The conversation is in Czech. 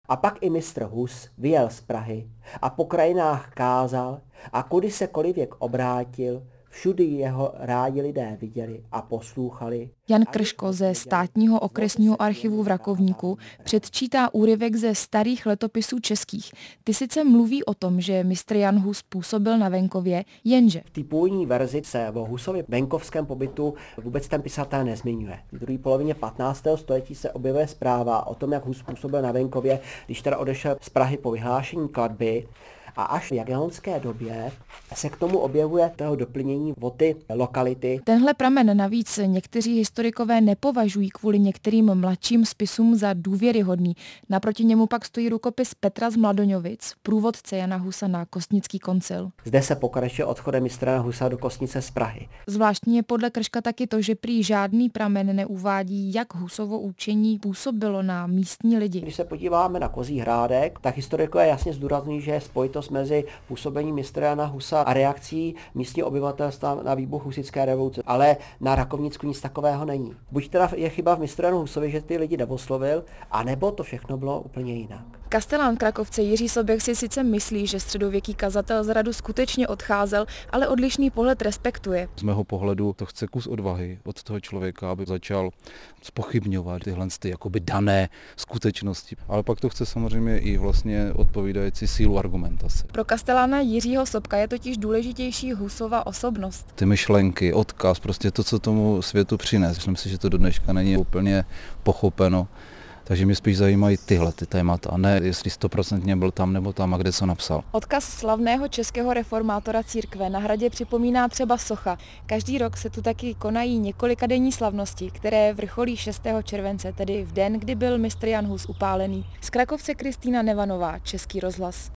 A pak i mistr Hus vyjel z Prahy a po krajinách kázal a kudy se kolivěk obrátil, všudy jeho rádi lidé viděli a poslouchali. Jan Krško ze Státního okresního archivu v Rakovníku předčítá úryvek ze starých letopisů českých. Ty sice mluví o tom, že mistr Jan Hus působil na venkově, jenže V té původní verzi se o Husově venkovském pobytu vůbec ten pisatel nezmiňuje. V druhé polovině 15. století se objevuje zpráva o tom, jak Hus působil na venkově, když teda odešel z Prahy po vyhlášení klatby. A až v jagellonské době se k tomu objevuje toho doplnění o ty lokality. Tenhle pramen navíc někteří historikové nepovažují kvůli některým mladším spisům za důvěryhodný. Naproti němu pak stojí rukopis Petra z Mladoňovic, průvodce Jana Husa na Kostnický koncil. Zde se pokračuje odchodem mistra Jana Husa do Kostnice z Prahy. Zvláštní je podle Krška taky to, že prý žádný pramen neuvádí, jak Husovo učení působilo na místní lidi. Když se podíváme na Kozí Hrádek, tak historikové jasně zdůrazňují, že je spojitost mezi působením mistra Jana Husa a reakcí místního obyvatelstva na výbuch husitské revoluce. Ale na Rakovnicku nic takového není. Buď teda je chyba v mistru Janu Husovi, že ty lidi neoslovil, anebo to všechno bylo úplně jinak. Kastelán Krakovce Jiří Soběch si sice myslí, že středověký kazatel z Hradu skutečně odcházel, ale odlišný pohled respektuje. Z mého pohledu to chce kus odvahy od toho člověka, aby začal zpochybňovat tyhle jakoby dané skutečnosti. Ale pak to chce samozřejmě i vlastně odpovídající sílu argumentace. Pro kastelána Jiřího Sobka je totiž důležitější Husova osobnost. Ty myšlenky, odkaz, prostě to, co tomu světu přines. Myslím si, že to do dneška není úplně pochopeno. Takže mě spíš zajímají tyhle témata, a ne jestli 100% byl tam nebo tam a kde co napsal. Odkaz slavného českého reformátora církve na Hradě připomíná třeba socha. Každý rok se tu taky konají několikadenní slavnosti, které vrcholí 6. července, tedy v den, kdy byl mistr Jan Hus upálený. Z Krakovce Kristýna Nevanová, Český rozhlas.